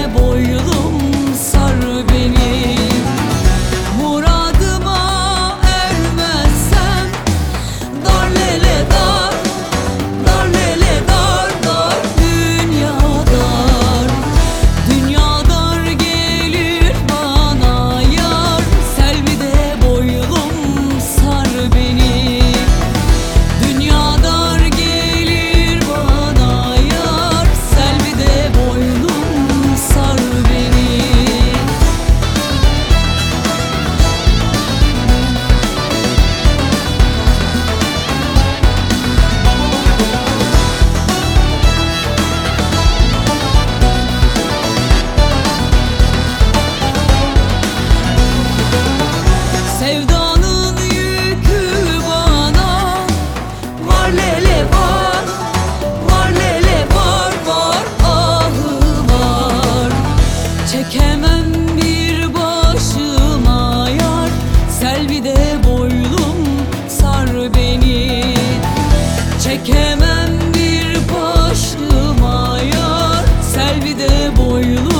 boylum sar beni. Muradıma ermezsem dar lele dar, dar lele dar, dar dünya dar. Dünya dar gelir bana yar, Selvi'de boylum sar beni. Dünya dar gelir bana yar, Selvi'de boylum sar beni. Sevdanın yükü bana var lele var, var lele var, var ahı var. Çekemem bir başıma yar, Selvi'de boylum sar beni. Çekemem bir başıma yar, Selvi'de boylum